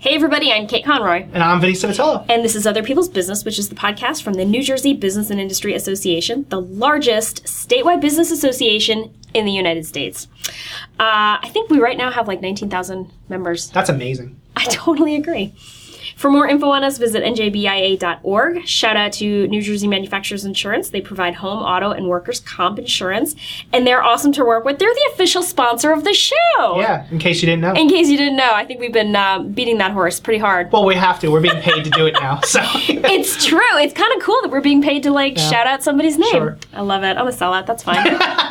Hey everybody, I'm Kate Conroy. And I'm Vinny Civitello. And this is Other People's Business, which is the podcast from the New Jersey Business and Industry Association, the largest statewide business association in the United States. I think we right now have like 19,000 members. That's amazing. I totally agree. For more info on us, visit njbia.org. Shout out to New Jersey Manufacturers Insurance. They provide home, auto, and workers' comp insurance. And they're awesome to work with. They're the official sponsor of the show. Yeah, in case you didn't know. In case you didn't know. I think we've been beating that horse pretty hard. Well, we have to. We're being paid to do it now. So It's true. It's kind of cool that we're being paid to, shout out somebody's name. Sure. I love it. I'm a sellout. That's fine.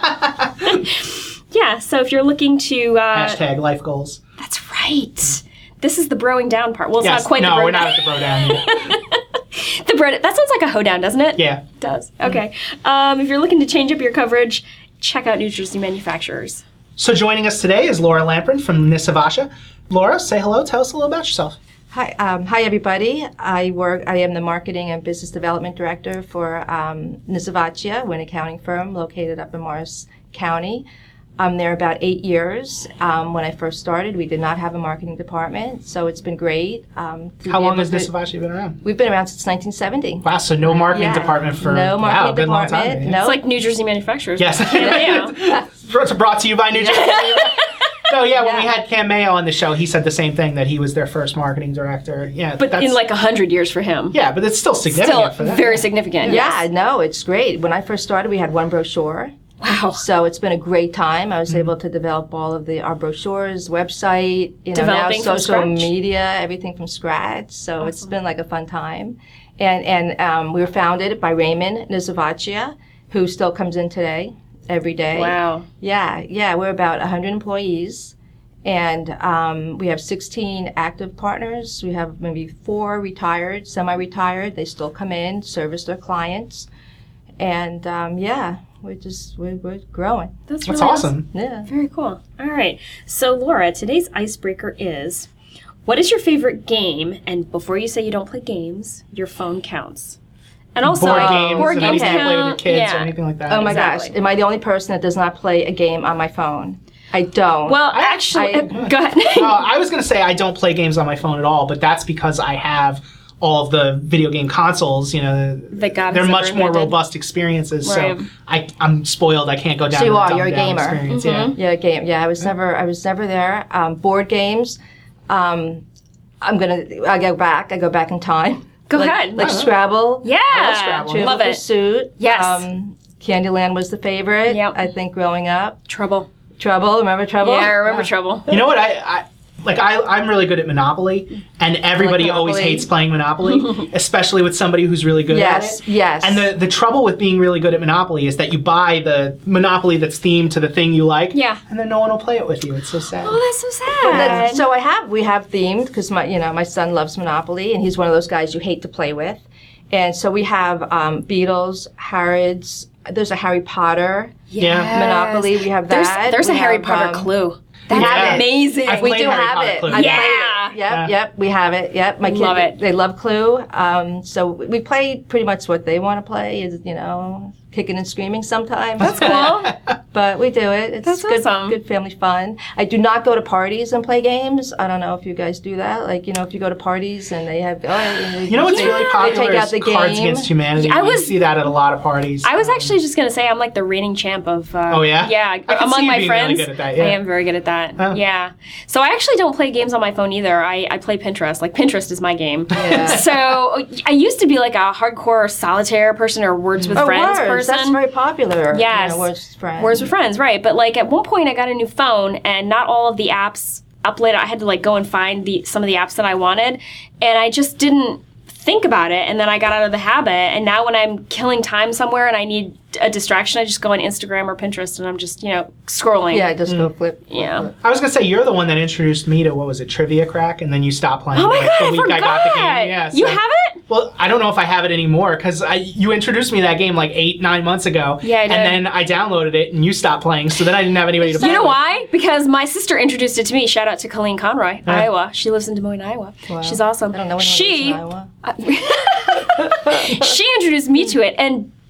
Yeah, so if you're looking to... Hashtag life goals. That's right. This is the broing down part. Well, it's Yes. not quite the No, bro we're not at the bro down yet. That sounds like a hoedown, doesn't it? Yeah. It does. Okay. If you're looking to change up your coverage, check out New Jersey Manufacturers. So joining us today is Laura Lamprin from Nisavacha. Laura, say hello. Tell us a little about yourself. Hi, hi everybody. I am the marketing and business development director for Nisavacha, an accounting firm located up in Morris County. I'm there about 8 years. When I first started, we did not have a marketing department, so it's been great. How long has Nisavacha been around? We've been around since 1970. Wow, so no marketing department for no marketing good long department. time. No, It's like New Jersey Manufacturers. Yes. Yeah. It's brought to you by New Jersey. So yeah, when we had Cam Mayo on the show, he said the same thing, that he was their first marketing director. Yeah, But in like 100 years for him. Yeah, but it's still significant for them. Very significant. yeah, Yes. no, it's great. When I first started, we had one brochure. Wow. So it's been a great time. I was able to develop all of our brochures, website, Developing now from social scratch? media, everything from scratch. So It's been like a fun time. And we were founded by Raymond Nisavacha, who still comes in today, every day. Wow. Yeah. We're about 100 employees. And we have 16 active partners. We have maybe 4 retired, semi-retired. They still come in, service their clients. And we're growing. That's That's really awesome. Yeah. Very cool. All right. So, Laura, today's icebreaker is, what is your favorite game? And before you say you don't play games, your phone counts. And also, board games and anything you play with your kids yeah. or anything like that. Oh my Exactly. gosh. Am I the only person that does not play a game on my phone? I don't. Well, actually, go ahead. I was going to say I don't play games on my phone at all, but that's because I have all of the video game consoles. That God they're has much ever more invented. robust experiences. Right. So I'm spoiled. I can't go down. So you to the are. dumb You're a down gamer. experience, Mm-hmm. Yeah, game. Yeah, I was never there. Board games. I go back in time. Go like, ahead. Like Scrabble. Yeah. I love Scrabble. Trivial Love it. Pursuit. Yes. Candyland was the favorite. Yep. I think growing up. Trouble. Trouble. Remember Trouble? Yeah, I remember Trouble. You know what? I'm really good at Monopoly, and everybody always Monopoly. hates playing Monopoly, especially with somebody who's really good at it. Yes. And the trouble with being really good at Monopoly is that you buy the Monopoly that's themed to the thing you like, Yeah. and then no one will play it with you. It's so sad. Oh, that's so sad. So we have themed, because my son loves Monopoly, and he's one of those guys you hate to play with. And so we have Beatles, Harrods. There's a Harry Potter Yeah. Monopoly. We have that. There's a We Harry have, Potter Clue. That's Yeah. amazing. I've We played do Harry have Potter it. Clue. I played Yeah. it. Yep, we have it. Yep, my kids Love it. They love Clue. So we play pretty much what they want to play. Is kicking and screaming sometimes. That's cool. But we do it. It's That's good, awesome. good family fun. I do not go to parties and play games. I don't know if you guys do that. If you go to parties and they have, You know what's really popular take out is the Cards game. Against Humanity. I You was- see that at a lot of parties. I was actually just going to say I'm like the reigning champ of... Oh, yeah? Yeah, I can see among you my being really friends. good at that, yeah. I am very good at that. Oh. Yeah. So I actually don't play games on my phone either. I play Pinterest. Like, Pinterest is my game. Yeah. So I used to be like a hardcore solitaire person or Words with Friends Words. person. That's very popular. Yes. Words with Friends. Words with Friends, right. But like at one point I got a new phone and not all of the apps uploaded. I had to like go and find some of the apps that I wanted, and I just didn't think about it, and then I got out of the habit, and now when I'm killing time somewhere and I need a distraction, I just go on Instagram or Pinterest and I'm just, scrolling. Yeah, just go flip. Yeah. I was going to say, you're the one that introduced me to, what was it, Trivia Crack, and then you stopped playing Oh my like, God, the I week forgot. I got the game. Yeah, You so- have it? Well, I don't know if I have it anymore, because you introduced me to that game like 8-9 months ago. Yeah, I did. And then I downloaded it, and you stopped playing, so then I didn't have anybody to play You know with. why? Because my sister introduced it to me. Shout out to Colleen Conroy, Iowa. She lives in Des Moines, Iowa. Wow. She's awesome. I don't know anyone She who lives in Iowa. she introduced me to it, and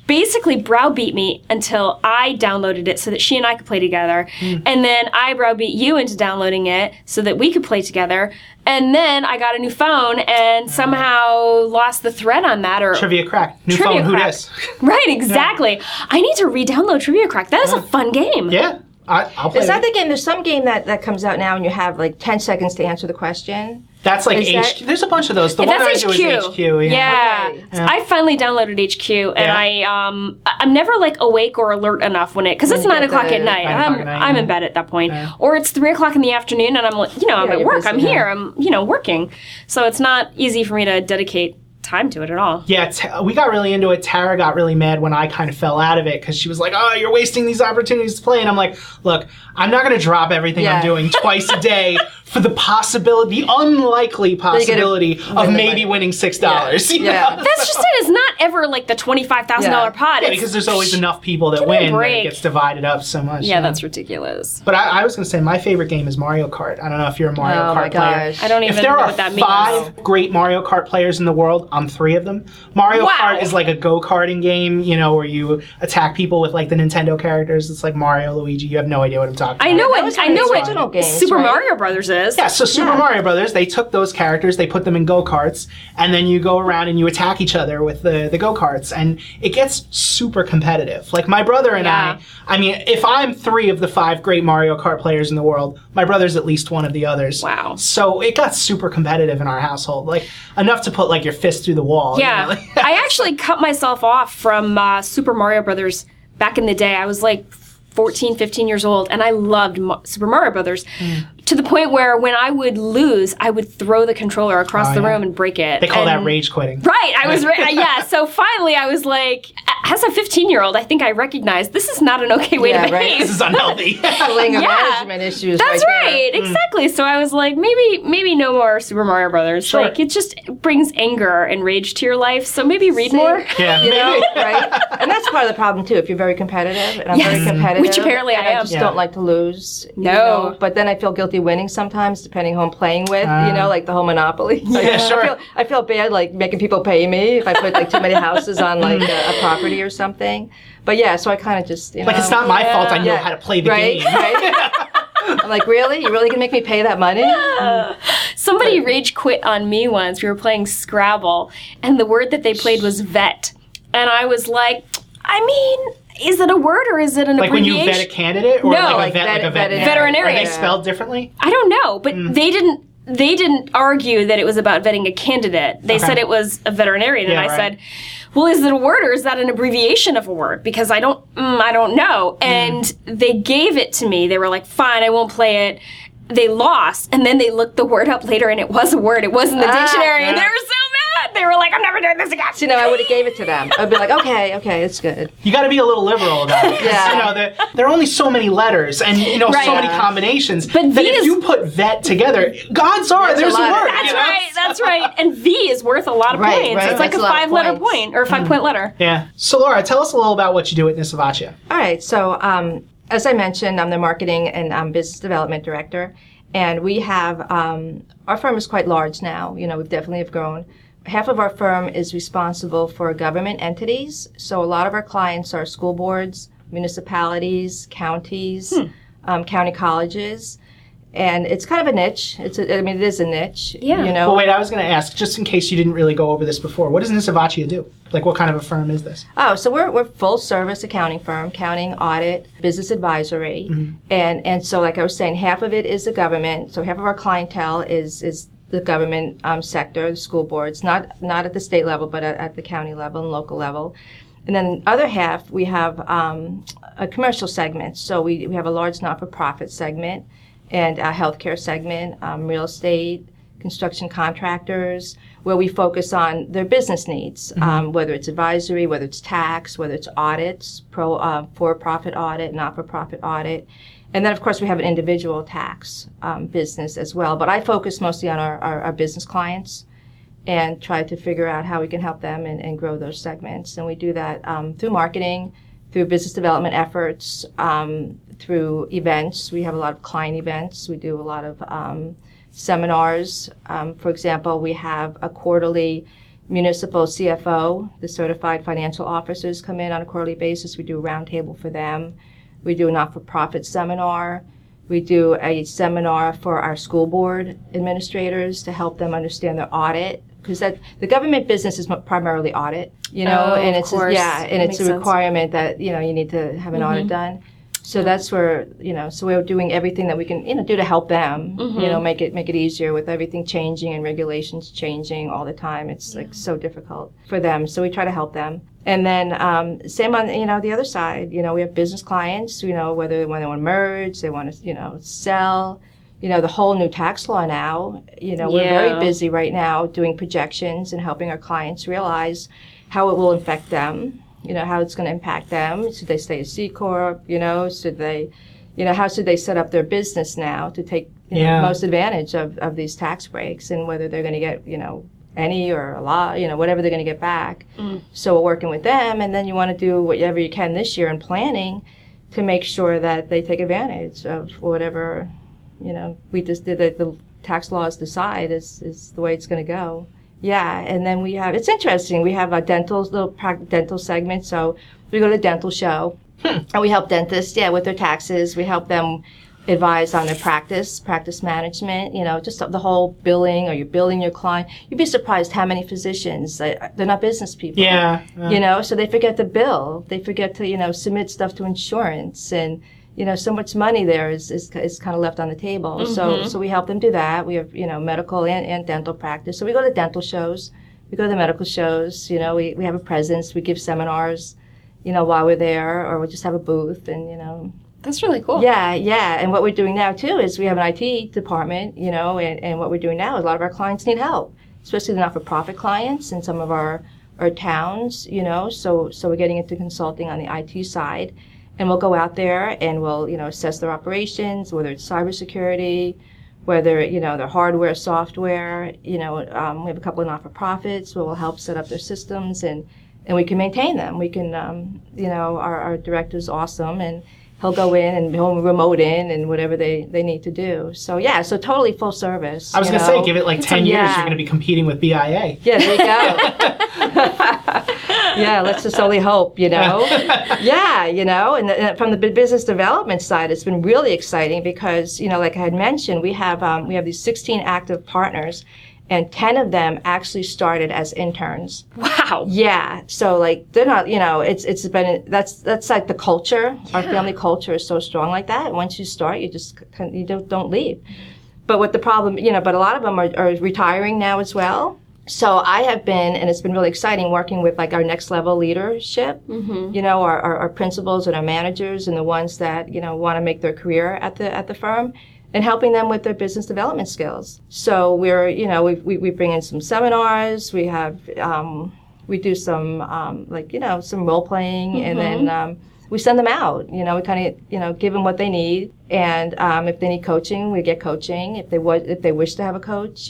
basically browbeat me until I downloaded it so that she and I could play together. And then I browbeat you into downloading it so that we could play together. And then I got a new phone and somehow lost the thread on that. Or Trivia Crack. New Trivia phone, who Crack. dis? Right, exactly. I need to re-download Trivia Crack. That is a fun game. Yeah. I'll play Is that it. the game? There's some game that comes out now and you have like 10 seconds to answer the question. That's like Is HQ. that- There's a bunch of those. The one that I That's do is HQ. Yeah. Okay. I finally downloaded HQ, and Yeah. I'm never like awake or alert enough when because it's you 9 get o'clock the- at night. 9 o'clock at night, I'm yeah. in bed at that point, Yeah. or it's 3 o'clock in the afternoon, and I'm like, I'm at you're work. busy, I'm yeah. here. I'm working, so it's not easy for me to dedicate time to it at all. Yeah, we got really into it. Tara got really mad when I kind of fell out of it because she was like, "Oh, you're wasting these opportunities to play." And I'm like, "Look, I'm not going to drop everything I'm Yeah. doing twice a day for the possibility, the unlikely possibility of win the maybe money. winning $6." you Yeah. know? That's just it. It's not ever like the $25,000 Yeah. pot. Yeah, It's- because there's always enough people that Give me a win that it break. gets divided up so much. yeah, that's ridiculous. But I was going to say my favorite game is Mario Kart. I don't know if you're a Mario Oh Kart my player. gosh. I don't If even there know are what that means. 5 great Mario Kart players in the world, I'm 3 of them. Mario Wow. Kart is like a go-karting game, where you attack people with like the Nintendo characters. It's like Mario, Luigi. You have no idea what I'm talking about. I know that was what one I of know the what original games, Super right? Mario Brothers is. Yeah, so Super Yeah. Mario Brothers, they took those characters, they put them in go-karts, and then you go around and you attack each other with the go-karts, and it gets super competitive. Like my brother and Yeah. I mean, if I'm 3 of the 5 great Mario Kart players in the world, my brother's at least one of the others. Wow. So it got super competitive in our household, like enough to put like your fist through the wall. Yeah, I actually cut myself off from Super Mario Brothers back in the day. I was like 14, 15 years old, and I loved Super Mario Brothers to the point where when I would lose, I would throw the controller across Oh, the yeah. room and break it. They call that And- rage quitting. Right, I was yeah. So finally, I was like, as a 15-year-old, I think I recognized this is not an okay way Yeah, to right. behave. This is unhealthy. Anger Yeah. management issues. That's right. right, exactly. So I was like, maybe no more Super Mario Brothers. Sure. Like it just brings anger and rage to your life. So maybe read See? more. Yeah, You know, maybe. right? And that's part of the problem too. If you're very competitive, and I'm Yes. very competitive, Which apparently and I am. just Yeah. don't like to lose. No. But then I feel guilty winning sometimes, depending who I'm playing with. Like the whole Monopoly. Yeah, sure. I feel bad, like making people pay me if I put like too many houses on like a property or something. But yeah, so I kind of just Like it's not my fault. I know Yeah. how to play the right, game. right. I'm like, really? You really gonna make me pay that money? Somebody rage quit on me once. We were playing Scrabble, and the word that they played was vet. And I was like, I mean, is it a word or is it an Like when abbreviation? you vet a candidate, or No, like like a vet, like a veterinarian. veterinarian. Are they spelled differently? I don't know, but they didn't argue that it was about vetting a candidate. They said it was a veterinarian, Yeah, and I right. said, "Well, is it a word or is that an abbreviation of a word? Because I don't know." And they gave it to me. They were like, "Fine, I won't play it." They lost, and then they looked the word up later, and it was a word. It was in the dictionary, and they were so mad. They were like, "I'm never doing this again." So, I would have gave it to them. I'd be like, okay, it's good. You got to be a little liberal about it. 'Cause, Yeah. there are only so many letters and so Right. many combinations. But that V if is- you put vet together, odds are That's a there's a lot. word. That's you know? right. That's right. And V is worth a lot of Right, points. right. It's like That's a a lot of 5-letter points. point or a 5-point letter. Yeah. So Laura, tell us a little about what you do at Nisavacha. All right. So, as I mentioned, I'm the marketing and business development director, and we have our firm is quite large now. We definitely have grown. Half of our firm is responsible for government entities. So a lot of our clients are school boards, municipalities, counties, county colleges. And it's kind of a niche. It is a niche. Yeah. Well, wait, I was going to ask, just in case you didn't really go over this before, what does Nisavacha do? Like, what kind of a firm is this? Oh, so we're full service accounting firm, accounting, audit, business advisory. And so like I was saying, half of it is the government. So half of our clientele is the government sector, the school boards, not at the state level, but at the county level and local level. And then the other half, we have a commercial segment. So we have a large not-for-profit segment and a healthcare segment, real estate, construction contractors, where we focus on their business needs, whether it's advisory, whether it's tax, whether it's audits, for-profit audit, not-for-profit audit. And then, of course, we have an individual tax business as well. But I focus mostly on our business clients and try to figure out how we can help them and grow those segments. And we do that through marketing, through business development efforts, through events. We have a lot of client events. We do a lot of seminars. For example, we have a quarterly municipal CFO, the certified financial officers, come in on a quarterly basis. We do a roundtable for them. We do a not-for-profit seminar. We do a seminar for our school board administrators to help them understand their audit, because the government business is primarily audit, and it's a requirement that you need to have an audit done. So that's where so we're doing everything that we can do to help them, make it easier with everything changing and regulations changing all the time. It's like so difficult for them. So we try to help them. And then same on the other side. We have business clients. Whether when they want to merge, they want to sell. The whole new tax law now. We're very busy right now doing projections and helping our clients realize how it will affect them. How it's going to impact them. Should they stay a C Corp? Should they, how should they set up their business now to take most advantage of these tax breaks, and whether they're going to get, any or a lot, whatever they're going to get back. So we're working with them, and then you want to do whatever you can this year in planning to make sure that they take advantage of whatever, we just did the tax laws decide is the way it's going to go. Yeah, and then it's interesting, we have a little dental segment, so we go to the dental show, and we help dentists, with their taxes. We help them advise on their practice management, just the whole billing, or you're billing your client. You'd be surprised how many physicians, they're not business people. So they forget to bill, they forget to, submit stuff to insurance, and so much money there is kind of left on the table. So we help them do that. We have, medical and dental practice. So we go to dental shows. We go to the medical shows. We have a presence. We give seminars, while we're there, or we just have a booth and, That's really cool. Yeah. And what we're doing now, too, is we have an IT department, and what we're doing now is a lot of our clients need help, especially the not-for-profit clients in some of our towns, So we're getting into consulting on the IT side. And we'll go out there and we'll, assess their operations, whether it's cybersecurity, whether, their hardware, software. We have a couple of not-for-profits where we'll help set up their systems, and we can maintain them. We can, our director's awesome, and he'll go in and he'll remote in and whatever they need to do. So, so totally full service. I was going to say, give it like 10 years, you're going to be competing with BIA. Yeah, there you go. Let's just only hope, and from the business development side, it's been really exciting because, like I had mentioned, we have these 16 active partners, and 10 of them actually started as interns. Wow. Yeah. So they're not, that's like the culture. Our family culture is so strong like that. Once you start, you don't leave. But what the problem, but a lot of them are retiring now as well. So I have been, and it's been really exciting, working with our next level leadership, our principals and our managers, and the ones that, want to make their career at the firm, and helping them with their business development skills. So we're, we bring in some seminars, we have, we do some, some role playing, and then we send them out, we kind of, give them what they need. And if they need coaching, we get coaching. If they wish to have a coach,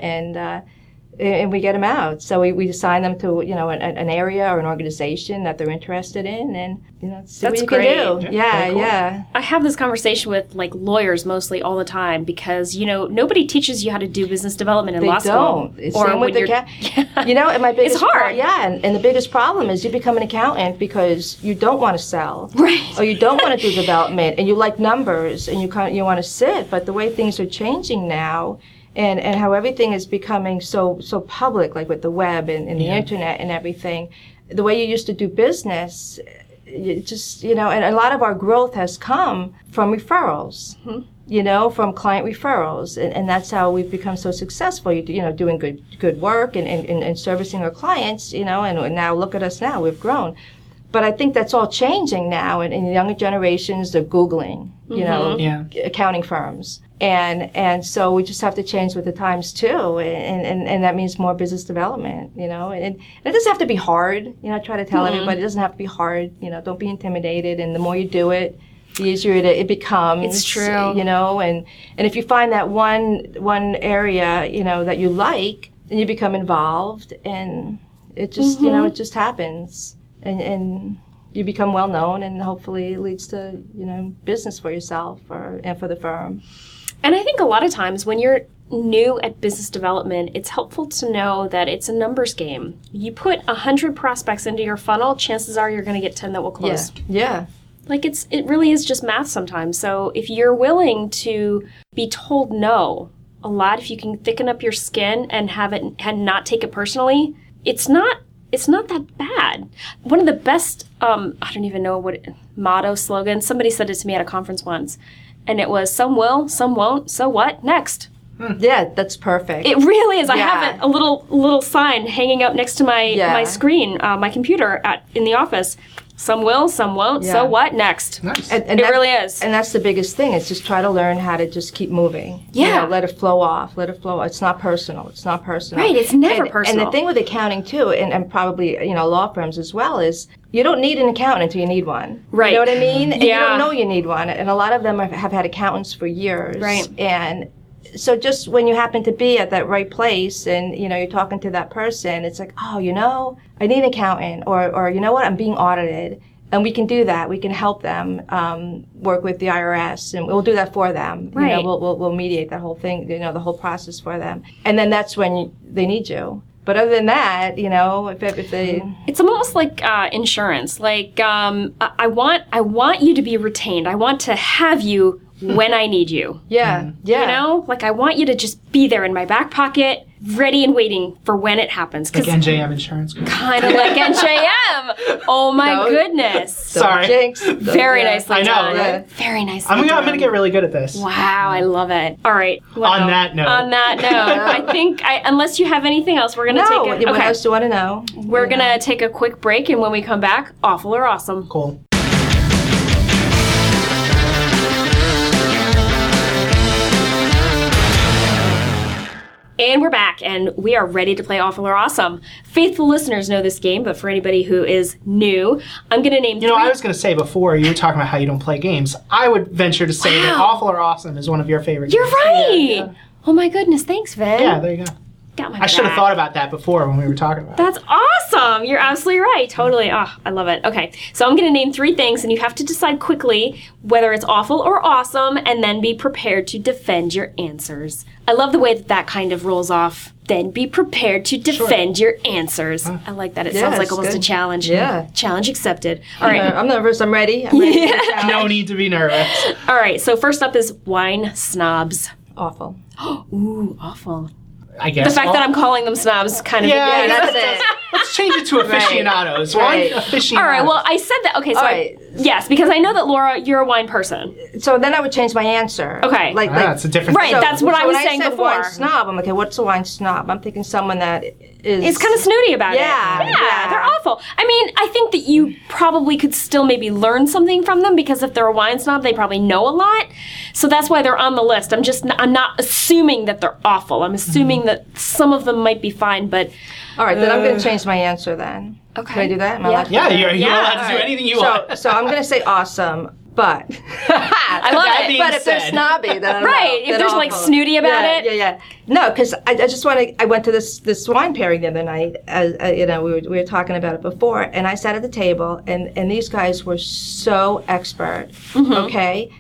and we get them out. So we assign them to, an area or an organization that they're interested in, and, see That's what you great. can do. Yeah, cool. yeah. I have this conversation with lawyers mostly all the time because, nobody teaches you how to do business development in law school. Don't. It's same with and my biggest It's hard. And the biggest problem is you become an accountant because you don't want to sell. Right. Or you don't want to do development, and you like numbers, and you want to sit. But the way things are changing now, and how everything is becoming so public, like with the web and the internet and everything, the way you used to do business, and a lot of our growth has come from referrals, from client referrals, and that's how we've become so successful. Doing good work and servicing our clients, and now look at us now, we've grown. But I think that's all changing now, and in the younger generations, they're Googling, accounting firms. And so we just have to change with the times too, and that means more business development, and it doesn't have to be hard, I try to tell everybody it doesn't have to be hard, don't be intimidated, and the more you do it, the easier it becomes. It's true. And if you find that one area, that you like, then you become involved, and it just, it just happens, and you become well known, and hopefully it leads to, business for yourself and for the firm. And I think a lot of times when you're new at business development, it's helpful to know that it's a numbers game. You put 100 prospects into your funnel, chances are you're going to get 10 that will close. Yeah. Like it really is just math sometimes. So if you're willing to be told no a lot, if you can thicken up your skin and and not take it personally, it's not that bad. One of the best, I don't even know what motto, slogan, somebody said it to me at a conference once, and it was, some will, some won't, so what? Next. Yeah, that's perfect. It really is. I Yeah. have a little sign hanging up next to my screen, my computer in the office. Some will, some won't, so Yeah. what? Next. Nice. And It really is. And that's the biggest thing, is just try to learn how to just keep moving. Yeah. Let it flow off. Let it flow. It's not personal. It's not personal. Right, it's never And personal. the thing with accounting, too, and probably, law firms as well, is you don't need an accountant until you need one. Right. You know what I mean? And Yeah. you don't know you need one. And a lot of them have had accountants for years. Right. And so just when you happen to be at that right place and, you're talking to that person, it's like, oh, I need an accountant, or you know what, I'm being audited. And we can do that. We can help them work with the IRS, and we'll do that for them. Right. We'll mediate that whole thing, the whole process for them. And then that's when they need you. But other than that, if they... It's almost like insurance. Like, I want you to be retained. I want to have you when I need you. Yeah, yeah. Like, I want you to just be there in my back pocket, ready and waiting for when it happens. Like NJM Insurance Group. Kind of like NJM. Oh my No. goodness. Sorry. Jinx. Very nicely I know, done. right? Very nicely I'm done. gonna get really good at this. Wow, I love it. All right. On that note. On that note, I think, unless you have anything else, we're going to No, take what else do you want to know? We're going to take a quick break, and when we come back, awful or awesome. Cool. And we're back, and we are ready to play Awful or Awesome. Faithful listeners know this game, but for anybody who is new, I'm going to name three. I was going to say before, you were talking about how you don't play games. I would venture to say that Wow. Awful or Awesome is one of your favorite You're games. right! Oh my goodness, thanks, Vin. Yeah, there you go. Got my I should have back. thought about that before when we were talking about it. That's awesome. You're absolutely right. Totally. Oh, I love it. Okay. So I'm going to name three things, and you have to decide quickly whether it's awful or awesome, and then be prepared to defend your answers. I love the way that kind of rolls off. Then be prepared to defend your answers. I like that. It sounds like it's almost good. a challenge. Yeah. Challenge accepted. All right. I'm nervous. I'm ready. I'm ready for the challenge. No need to be nervous. All right. So first up is wine snobs. Awful. Ooh, awful. I guess. The fact that I'm calling them snobs kind of. Yeah, That's it. let's change it to aficionados. Right. Wine aficionados. All right. Well, I said that. Okay. So All right. yes, because I know that Laura, you're a wine person. So then I would change my answer. Okay. It's a different Right, thing. that's what I was when saying I said before. wine snob, I'm like, okay, what's a wine snob? I'm thinking someone that is... It's kind of snooty about Yeah, it. yeah. They're awful. I mean, I think that you probably could still maybe learn something from them, because if they're a wine snob, they probably know a lot. So that's why they're on the list. I'm not assuming that they're awful. I'm assuming that some of them might be fine, but All right, then I'm going to change my answer then. Okay. Can I do that? Am I Yeah. allowed to Yeah, do that? you're Yeah, allowed to do All right. anything you want. So I'm going to say awesome, but... I love That it. being But if they're said- snobby, then I don't Right, know. if Then there's, like, awful. snooty about Yeah, it. Yeah. No, because I just want to. I went to this wine pairing the other night. We were talking about it before, and I sat at the table, and these guys were so expert. Mm-hmm. Okay.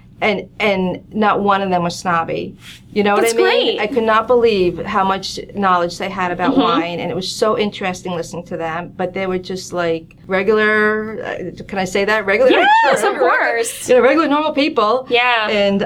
And not one of them was snobby. You know That's what I mean? great. I could not believe how much knowledge they had about Mm-hmm. wine, and it was so interesting listening to them. But they were just like regular. Can I say that? Regular. Yes, of course. Regular normal people. Yeah. And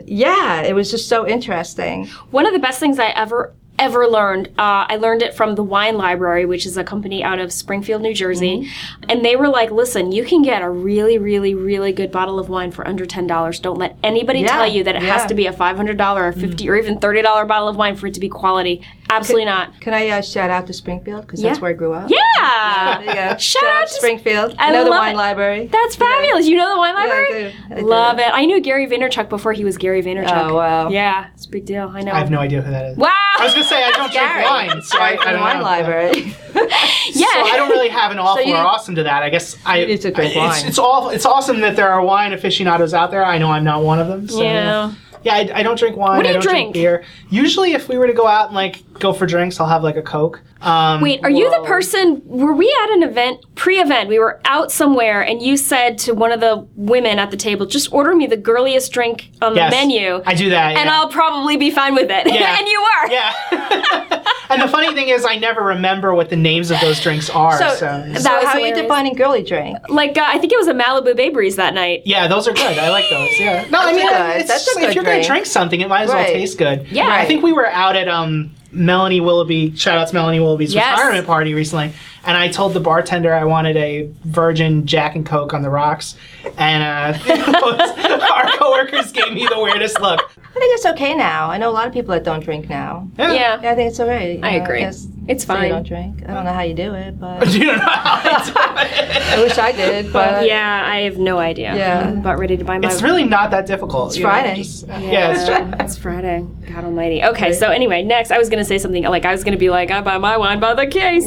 it was just so interesting. One of the best things I ever learned, I learned it from the Wine Library, which is a company out of Springfield, New Jersey. And they were like, listen, you can get a really, really, really good bottle of wine for under $10. Don't let anybody tell you that it has to be a $500 or $50 or even $30 bottle of wine for it to be quality. Absolutely not. Can I shout out to Springfield? Because that's Yeah. where I grew up. Yeah! There you go. Shout out to Springfield. I know the love wine it. library. That's fabulous. You know the Wine I Library? do. I do. Love it. I knew Gary Vaynerchuk before he was Gary Vaynerchuk. Oh, wow. Yeah, it's a big deal. I know. I have no idea who that is. Wow! I was going to say, I don't drink Gary. wine, so I From the don't wine know. library. yeah. So I don't really have an awful you or need- awesome to that. I guess need to drink wine. It's awesome that there are wine aficionados out there. I know I'm not one of them. So, Yeah. Yeah, I don't drink wine. What do I you don't drink? beer. Usually, if we were to go out and like go for drinks, I'll have like a Coke. Wait, are you the Whoa. person? Were we at an event, pre-event? We were out somewhere, and you said to one of the women at the table, "Just order me the girliest drink on Yes, the menu." I do that, and yeah. I'll probably be fine with it. Yeah. And you were. Yeah. And the funny thing is, I never remember what the names of those drinks are. So, So, That so was how are you hilarious. defining girly drink? Like I think it was a Malibu Bay Breeze that night. yeah, those are good. I like those. Yeah. No, I mean, good. it's That's just, a if good you're going to drink. drink something, it might as well Right. taste good. Yeah. I think we were out at Melanie Willoughby. Shout out to Melanie Willoughby's Yes. retirement party recently, and I told the bartender I wanted a virgin Jack and Coke on the rocks, and our coworkers gave me the weirdest look. I think it's okay now. I know a lot of people that don't drink now. Yeah. Yeah, I think it's alright. You I know, agree. guess It's so fine. You don't drink. I don't know how you do it, but You don't know how to do it. I wish I did. But Yeah, I have no idea. Yeah. I'm about ready to buy my. It's really not that difficult. It's Friday. Yeah, it's true. It's Friday. God Almighty. Okay, so anyway, next I was gonna say something like I was gonna be like I buy my wine by the case.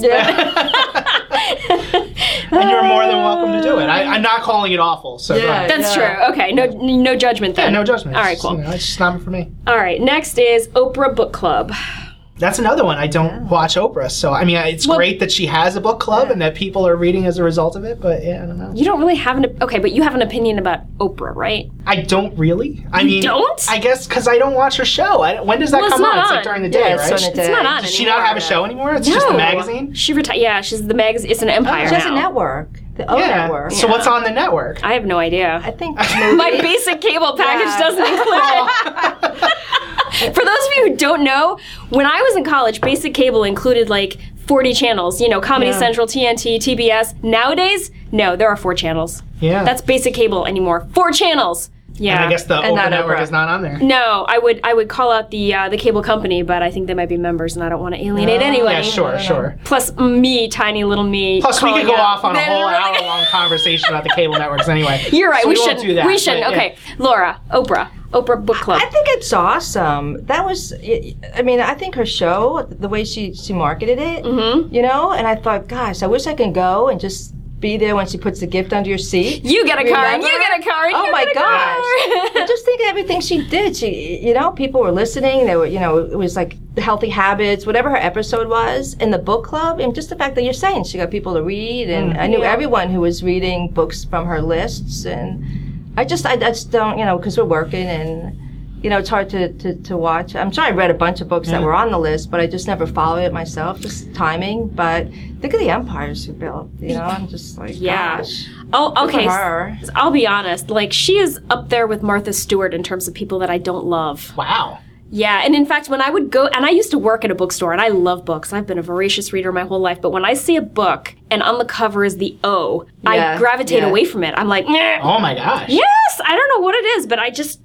And you're more than welcome to do it. I'm not calling it awful. So go Yeah. ahead. That's Yeah. true. Okay, no judgment Yeah, then. no judgment. All right, It's, cool. It's just not for me. All right, next is Oprah Book Club. That's another one. I don't watch Oprah, so I mean, it's Well- great that she has a book club and that people are reading as a result of it. But yeah, I don't know. You don't really have okay, but you have an opinion about Oprah, right? I don't really. I mean, don't? I guess because I don't watch her show. When does that Well, it's come not on? It's on. like during the day, Yeah, it's right? on the It's day. not on Does she not have a show anymore? It's just the magazine. She retired. Yeah, she's the magazine. It's an empire She has a now. network. The O Yeah. network. So what's on the network? I have no idea. I think My basic cable package Yeah. doesn't include it. For those of you who don't know, when I was in college, basic cable included like 40 channels. You know, Comedy Yeah. Central, TNT, TBS. Nowadays, no, there are 4 channels. Yeah. That's basic cable anymore. 4 channels. Yeah. And I guess the And Oprah not network Oprah. is not on there. No, I would call out the cable company, but I think they might be members, and I don't want to alienate anyone. Yeah, sure. Plus me, tiny little me. Plus, we could calling go out. off on a whole hour-long conversation about the cable networks anyway. You're right. So we won't shouldn't. do that. We shouldn't. but, yeah. Okay, Laura, Oprah Book Club. I think it's awesome. That was, I mean, I think her show, the way she marketed it, you know, and I thought, gosh, I wish I could go and just be there when she puts the gift under your seat. You get a car, and Remember? you get a car, and Oh you my get a gosh. car. I just think everything she did, you know, people were listening. They were, you know, it was like healthy habits, whatever her episode was, in the book club, and just the fact that you're saying she got people to read, and I knew Yeah. everyone who was reading books from her lists, and I just don't, you know, because we're working and. You know, it's hard to watch. I'm sure I read a bunch of books that were on the list, but I just never followed it myself, just timing. But think of the empires she built, you know? I'm just like, Yeah. gosh. Oh, Good for okay. her. I'll be honest. Like, she is up there with Martha Stewart in terms of people that I don't love. Wow. Yeah, and in fact, when I would go, and I used to work at a bookstore, and I love books. I've been a voracious reader my whole life, but when I see a book and on the cover is the O, I Yeah, gravitate yeah. away from it. I'm like, "Meh." Oh my gosh. Yes, I don't know what it is, but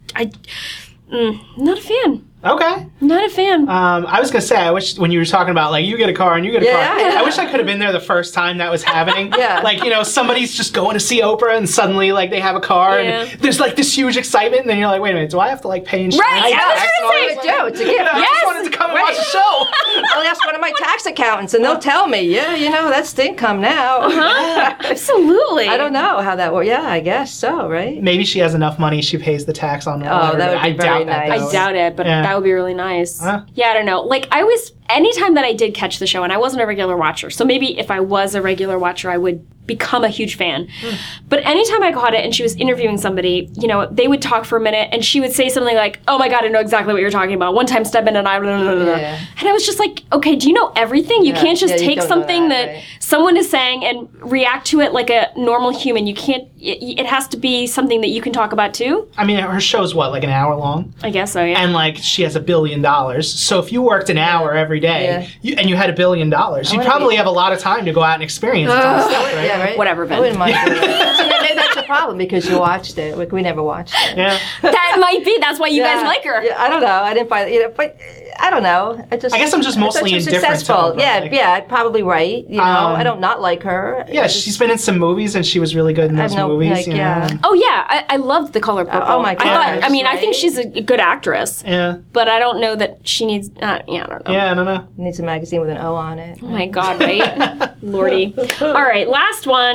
not a fan. Okay. Not a fan. I was gonna say, I wish when you were talking about like you get a car and you get a Yeah, car, yeah. I wish I could have been there the first time that was happening. Yeah. Like, you know, somebody's just going to see Oprah and suddenly like they have a car Yeah. and there's like this huge excitement and then you're like, wait a minute, do I have to like pay insurance? Right, I was tax and all gonna this? say, Joe, it's a gift. I Yes. just wanted to come and Right. watch a show. I'll ask one of my tax accountants, and they'll tell me, yeah, you know, that's income now. Absolutely. I don't know how that works. Yeah, I guess so, right? Maybe she has enough money she pays the tax on the letter, that would but be I very doubt that. nice. though. I doubt it, but Yeah. that would be really nice. Huh? Yeah, I don't know. Like, I was, anytime that I did catch the show, and I wasn't a regular watcher, so maybe if I was a regular watcher, I would become a huge fan. But anytime I caught it and she was interviewing somebody, you know, they would talk for a minute and she would say something like, oh my God, I know exactly what you're talking about. One time Stedman and I, blah, blah, blah, blah. Yeah. And I was just like, okay, do you know everything? You Yeah. can't just Yeah, you take don't know something that, that right. someone is saying and react to it like a normal human. You can't, it has to be something that you can talk about too. I mean, her show's what, like an hour long? I guess so, yeah. And like she has $1 billion. So if you worked an hour every day and you had $1 billion, you'd wanna probably be- have a lot of time to go out and experience it and stuff, right? Yeah, right? Whatever, I Vin. wouldn't mind doing that. See, maybe that's your problem because you watched it. Like, we never watched it. Yeah. That might be. That's why you guys like her. Yeah, I don't know. I didn't find, you know, but I don't know. I guess I'm just I thought mostly she was indifferent to successful. Oprah, Yeah, like- yeah, probably right. You know, I don't not like her. Yeah, It's just- she's been in some movies and she was really good in I those have no, movies. like, you know? yeah. Oh yeah, I loved The Color Purple. Oh, my I thought. gosh, I mean, I think right? she's a good actress, Yeah. but I don't know that she needs. Yeah, I don't know. Yeah, I don't know. Needs a magazine with an O on it. Oh my God, right? Lordy. All right, last one.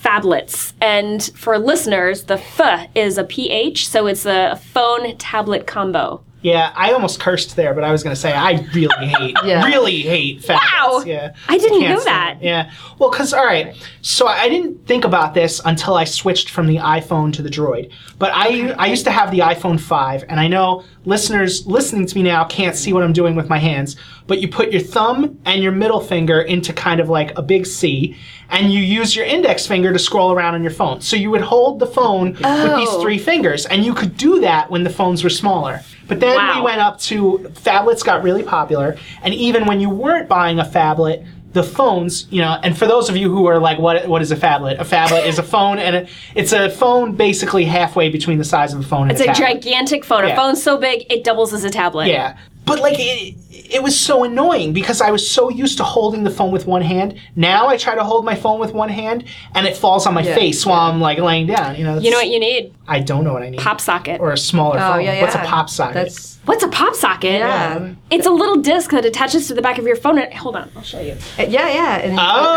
phablets. And for listeners, the F is a PH, so it's a phone tablet combo. Yeah, I almost cursed there, but I was going to say I really hate, really hate phablets. Wow. Yeah, I didn't can't know stand that. it. Yeah. Well, because, all right, so I didn't think about this until I switched from the iPhone to the Droid. But I used to have the iPhone 5, and I know listeners listening to me now can't see what I'm doing with my hands, but you put your thumb and your middle finger into kind of like a big C, and you use your index finger to scroll around on your phone. So you would hold the phone with these 3 fingers, and you could do that when the phones were smaller. But then we went up to, phablets got really popular, and even when you weren't buying a phablet, the phones, and for those of you who are like, what is a phablet? A phablet is a phone, and it's a phone basically halfway between the size of a phone and a tablet. It's a gigantic phone. Yeah. A phone's so big, it doubles as a tablet. Yeah. But like it was so annoying because I was so used to holding the phone with one hand. Now I try to hold my phone with one hand and it falls on my face while I'm like laying down. You know what you need? I don't know what I need. Pop socket. Or a smaller phone. Yeah, What's a pop socket? What's a pop socket? Yeah. It's a little disc that attaches to the back of your phone. Hold on, I'll show you. Yeah. And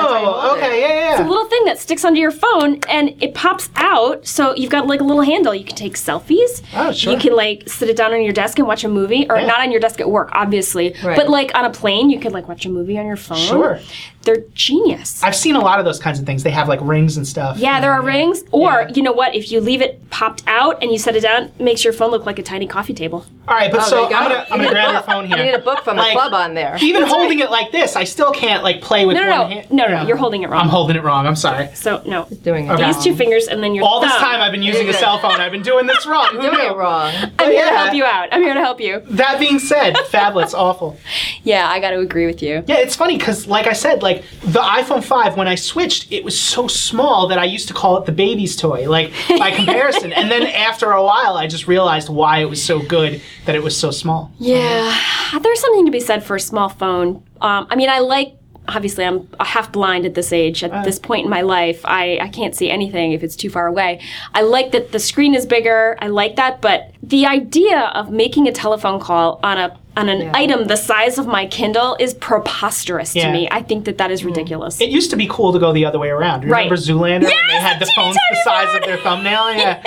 okay, yeah. It's a little thing that sticks onto your phone and it pops out, so you've got like a little handle. You can take selfies. Oh, sure. You can like sit it down on your desk and watch a movie, or not on your desk at work, obviously. Right. But like on a plane, you could like watch a movie on your phone. Sure. They're genius. I've seen a lot of those kinds of things. They have like rings and stuff. Yeah, there are rings. Or, you know what? If you leave it popped out and you set it down, it makes your phone look like a tiny coffee table. All right, but so there you go. I'm gonna grab your phone here. You need a book from the club on there. Even holding it like this, I still can't like play with one hand. No, you're holding it wrong. I'm holding it wrong. I'm sorry. So, no. Doing it These 2 fingers and then your All this thumb. time I've been using a cell phone. I've been doing this wrong. Who doing knew? it wrong. I'm here to help you out. I'm here to help you. That being said, phablet's awful. Yeah, I got to agree with you. Yeah, it's funny because, like I said, like the iPhone 5, when I switched, it was so small that I used to call it the baby's toy, like by comparison. And then after a while, I just realized why it was so good that it was so small. Yeah, there's something to be said for a small phone. I mean, obviously, I'm half blind at this age. At this point in my life, I can't see anything if it's too far away. I like that the screen is bigger. I like that. But the idea of making a telephone call on an item the size of my Kindle is preposterous to me. I think that is ridiculous. It used to be cool to go the other way around. Remember Zoolander when they had the phones the size of their thumbnail? Yeah.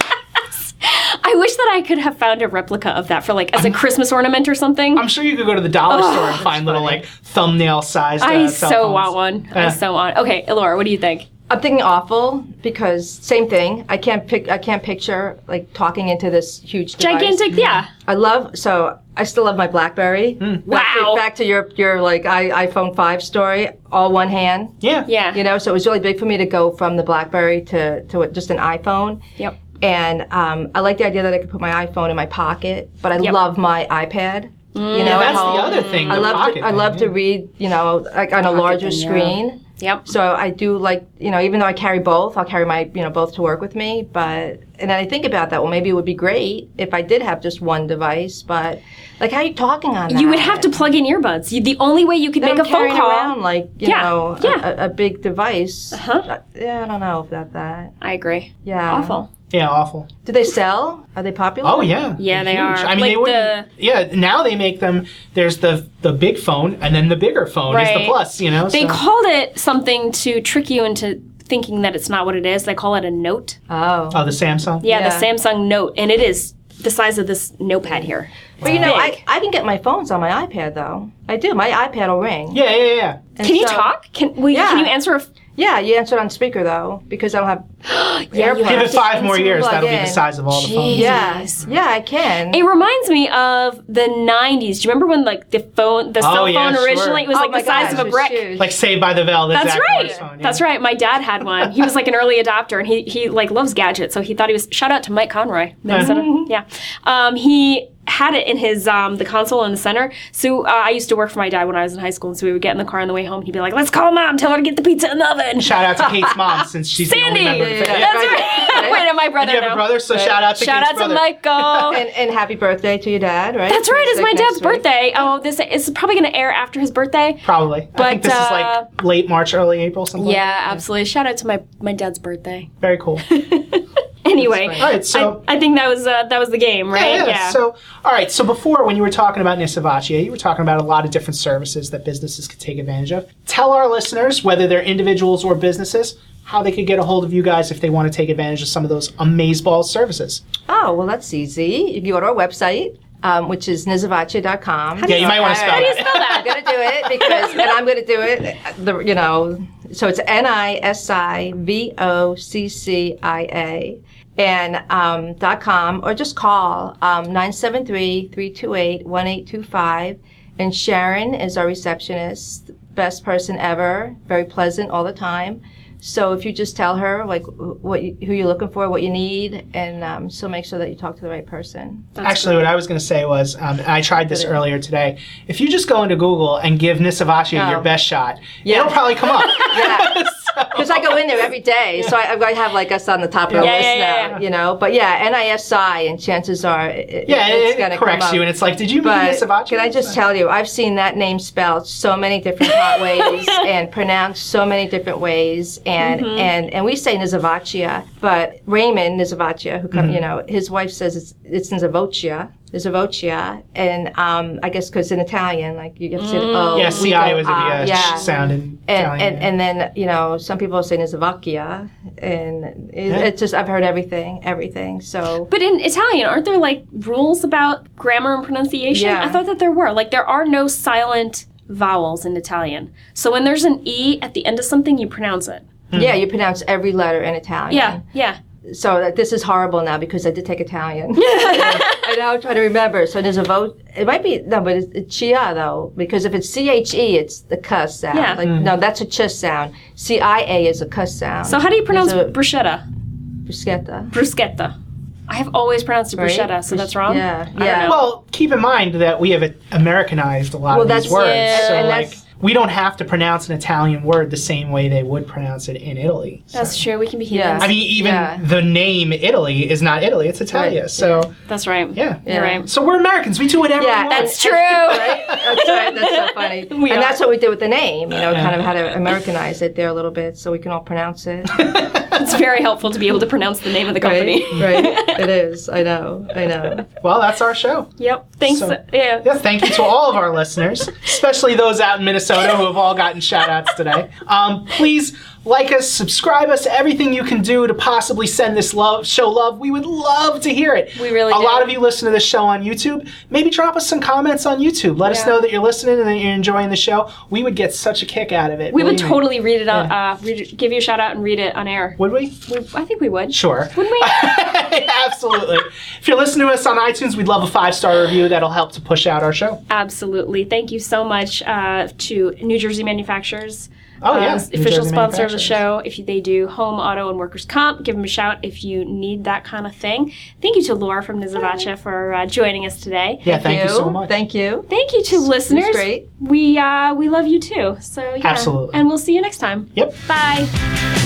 I wish that I could have found a replica of that for like as a Christmas ornament or something. I'm sure you could go to the dollar store and find little like thumbnail sized I cell so phones. want one. I so want. Okay, Elora, what do you think? I'm thinking awful because same thing. I can't picture like talking into this huge device. Gigantic, yeah. I still love my BlackBerry. Wow. Back to your like iPhone 5 story, all one hand. Yeah. Yeah. So it was really big for me to go from the BlackBerry to just an iPhone. Yep. And I like the idea that I could put my iPhone in my pocket, but I love my iPad. Yeah, that's the other thing. I love to read, like on a larger screen. Yep. So I do like, even though I carry both, I'll carry my, both to work with me. And then I think about that. Well, maybe it would be great if I did have just one device. But like, how are you talking on that? You would have to plug in earbuds. The only way you could make a phone carrying call. around like a big device. Uh-huh. Yeah, I don't know about that. I agree. Yeah. Awful. Yeah, awful. Do they sell? Are they popular? Oh yeah. Yeah, they Huge. are. I mean, Like they wouldn't. Yeah, now they make them. There's the big phone, and then the bigger phone is the Right. Plus. They called it something to trick you into thinking that it's not what it is. They call it a Note. Oh. Oh, the Samsung. Yeah, the Samsung Note, and it is the size of this notepad here. But I can get my phones on my iPad though. I do. My iPad will ring. Yeah. And Can you so- talk? Can you answer a... Yeah, you answer it on speaker though, because I don't have Yeah, you AirPods. Give it 5 more years. plug That'll be in. the size of all the phones. Jeez. Yeah, I can. It reminds me of the 90s. Do you remember when like the cell phone yeah, originally sure. was like my the size gosh, of a it's brick? huge. Like Saved by the Bell. That's Zach right. Morris phone, yeah. That's right. My dad had one. He was like an early adopter, and he like loves gadgets. So he thought he was. Shout out to Mike Conroy. He had it in his the console in the center. So I used to work for my dad when I was in high school, and so we would get in the car on the way home. He'd be like, "Let's call Mom. Tell her to get the pizza in the oven." Shout out to Kate's mom since she's Sandy. the only member of the family. That's right. Wait, and my brother. You have now. a brother, so shout out to Shout Kate's out to brother. Michael. And happy birthday to your dad, right? That's right. It's my Like dad's next week. birthday. Oh, this is probably going to air after his birthday. Probably. I think But, this is like late March, early April, something like Yeah, that. absolutely. Shout out to my dad's birthday. Very cool. Anyway, funny. All right, so I think that was the game, right? yeah. So, all right. So before, when you were talking about Nisavacia, you were talking about a lot of different services that businesses could take advantage of. Tell our listeners, whether they're individuals or businesses, how they could get a hold of you guys if they want to take advantage of some of those amazeballs services. Oh, well, that's easy. If you go to our website, which is nizavacia.com. Yeah, you might want to spell How do you that. spell that? I'm going to do it because, and I'm going to do it, so it's NISIVOCCIA and .com, or just call 973-328-1825. And Sharon is our receptionist, best person ever, very pleasant all the time. So if you just tell her like who you're looking for, what you need, and she'll make sure that you talk to the right person. Actually, what I was going to say was, and I tried this earlier today, if you just go into Google and give Nisavacia your best shot, it'll probably come up. Yeah. Because I go in there every day, so I have like us on the top of the list now, you know. But yeah, NISI, and chances are it's going to corrects come up. you, and it's like, did you mean But Nisavacia? can I just tell you, I've seen that name spelled so many different ways and pronounced so many different ways, and we say Nisavacia, but Raymond Nisavacia, who come, you know, his wife says it's Nisavocia. And I guess because in Italian, like you have to say O. Yeah, CI was a sound in Italian. And then, you know, some people say Nisavacchia, and it's just, I've heard everything, so. But in Italian, aren't there like rules about grammar and pronunciation? Yeah. I thought that there were. Like there are no silent vowels in Italian. So when there's an E at the end of something, you pronounce it. Yeah, you pronounce every letter in Italian. Yeah. So this is horrible now because I did take Italian. I now I'm trying to remember. So there's a vote. It might be, no, but it's chia though, because if it's CHE, it's the cuss sound. Yeah. Like, no, that's a ch sound. CIA is a cuss sound. So how do you pronounce There's a bruschetta? bruschetta. Bruschetta. I have always pronounced it bruschetta, Right? so that's wrong? Yeah, I don't yeah. know. Well, keep in mind that we have Americanized a lot Well, of these that's- words. yeah, so, and like, that's- we don't have to pronounce an Italian word the same way they would pronounce it in Italy. So. That's true. We can be Yeah. heathens. I mean, even the name Italy is not Italy, it's Italia. Right. So, That's right. yeah. You're right. So we're Americans. We do whatever we want. That's true. Right? That's right. That's so funny. We and are. that's what we did with the name, you know, kind of how to Americanize it there a little bit so we can all pronounce it. It's very helpful to be able to pronounce the name of the company. Right? It is. I know. Well, that's our show. Yep. Thanks. So- yeah. Yeah, thank you to all of our listeners, especially those out in Minnesota who have all gotten shout-outs today. Please like us, subscribe us, everything you can do to possibly send this show love. We would love to hear it. We really A do. lot of you listen to this show on YouTube. Maybe drop us some comments on YouTube. Let us know that you're listening and that you're enjoying the show. We would get such a kick out of it. We would believe me. totally read it out, give you a shout out and read it on air. Would we? I think we would. Sure. Wouldn't we? Absolutely. If you're listening to us on iTunes, we'd love a 5-star review. That'll help to push out our show. Absolutely. Thank you so much to New Jersey Manufacturers. Oh, yeah. New Official Jersey sponsor of the Manufacturers. show. If they do home, auto, and workers' comp, give them a shout if you need that kind of thing. Thank you to Laura from Nisavacia for joining us today. Yeah, thank you so much. Thank you. Thank you to listeners. great. We love you too. So yeah. Absolutely. And we'll see you next time. Yep. Bye.